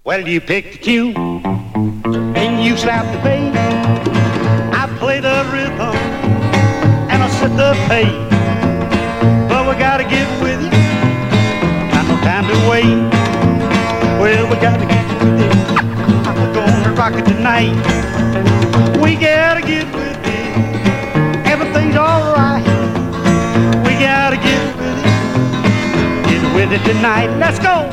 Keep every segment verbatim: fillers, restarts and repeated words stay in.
Well, you pick the tune and you slap the bass. I play the rhythm and I set the pace. But we gotta get with it, got no time to wait. Well, we gotta get with it, we're gonna rock it tonight. We gotta get with it, everything's alright. We gotta get with it, get with it tonight. Let's go!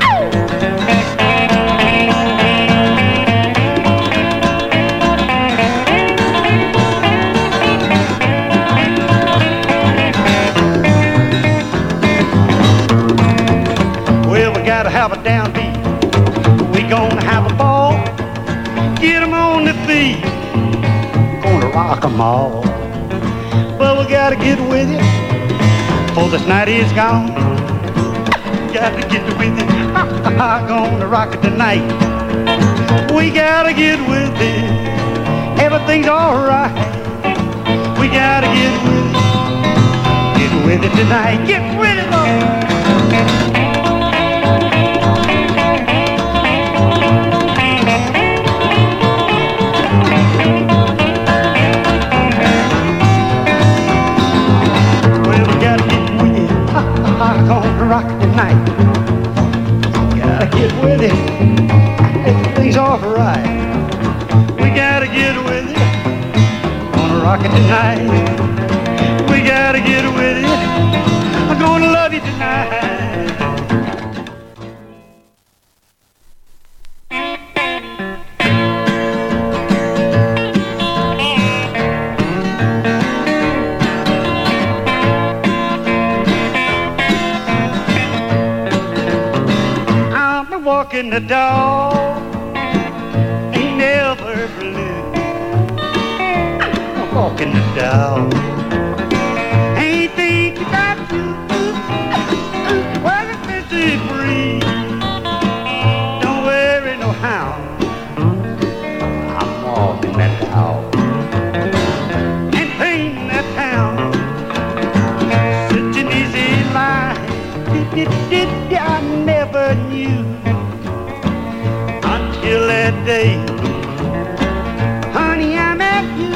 Gotta have a downbeat, we gonna have a ball. Get 'em on the feet, gonna rock 'em all. But we gotta get with it, before this night is gone. Gotta get with it, gonna rock it tonight. We gotta get with it, everything's alright. We gotta get with it, get with it tonight. Get with it, Lord. Gonna rock it tonight. Gotta get with it, everything's alright. We gotta get with it, gonna rock it tonight. We gotta get with it, I'm gonna love you tonight. Walking the dog ain't never blue. I'm walking the dog ain't thinking about you. Well, it's busy free. Don't worry no how. I'm walking that dog and painting that town. Such an easy life. I never knew till that day, honey, I met you.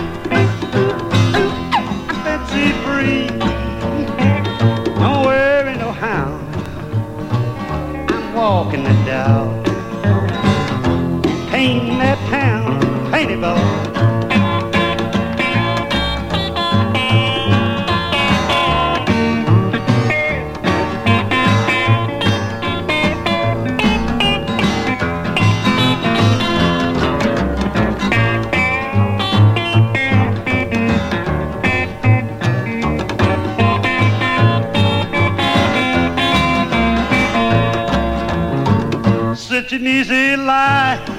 I'm fancy free. Don't worry no how. I'm walking the dog, painting that town, painted ball. Such an easy life